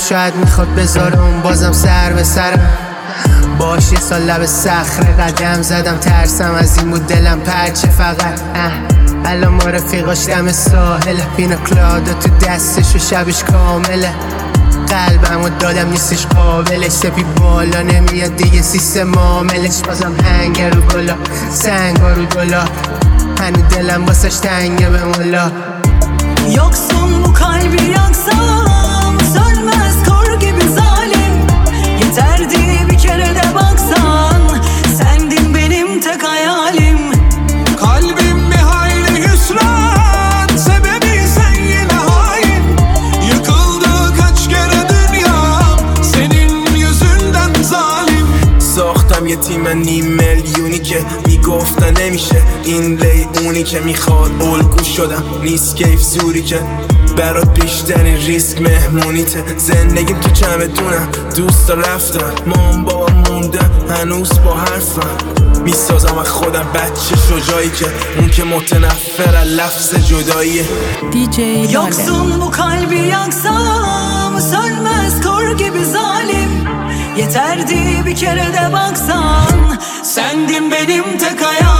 شاید میخواد بذارم بازم سر به سرم. باش یه سال لب صخره قدم زدم، ترسم از این بود دلم پرچه فقط. الان ما رفیقاش دم ساحله، پینا کلادا تو دستش و شبش کامله. قلبمو دادم نیستش قابلش، سپی بالا نمیاد دیگه سیستم معاملش. بازم هنگ رو گلا، سنگ رو دلا، هنو دلم واسش تنگه به مولا. Yoksun bu kalbi yaksam, sönmez kor gibi zalim. Yeterdi bir kere de baksan, sendin benim tek hayalim. Kalbim bir hayli hüsran, sebebi sen yine hain. Yıkıldı kaç kere dünyam, senin yüzünden zalim. ساختم یه تیم نیم میلیونی که میگفتن نمیشه، این لی اونی که میخواد الگو شدم، نیست کیف زوری که برات بیشترین ریسک مهمونیته. زندگیم تو چمدونم، دوستا رفتن، مام بابا موندن هنوز با حرفم. میسازم از خودم بچه شجاعی که اون که متنفر از لفظ جداییه. Yoksun bu kalbi yaksam, sönmez kor gibi zalim. Yeterdi bir kere de baksan, sendin benim tek hayalim.